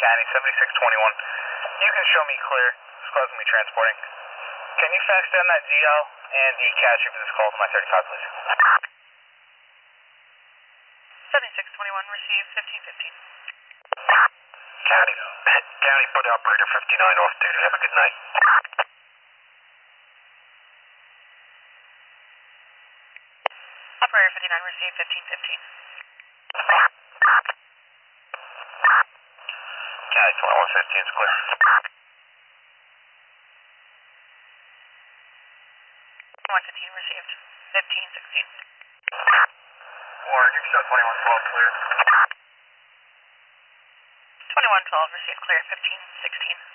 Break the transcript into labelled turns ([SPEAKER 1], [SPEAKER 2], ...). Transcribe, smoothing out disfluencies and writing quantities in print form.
[SPEAKER 1] County, 7621. You can show me clear. This car's going to be transporting. Can you fax down that GL and the cash for this call to my 35, please?
[SPEAKER 2] 7621, receive 1515.
[SPEAKER 3] County, put operator 59 off duty. Have a good night.
[SPEAKER 2] Operator 59, receive 1515.
[SPEAKER 3] County, 2115 is clear.
[SPEAKER 2] 2115, received 1516.
[SPEAKER 3] Warren, you can show 2112 clear.
[SPEAKER 2] 2112, received clear 1516.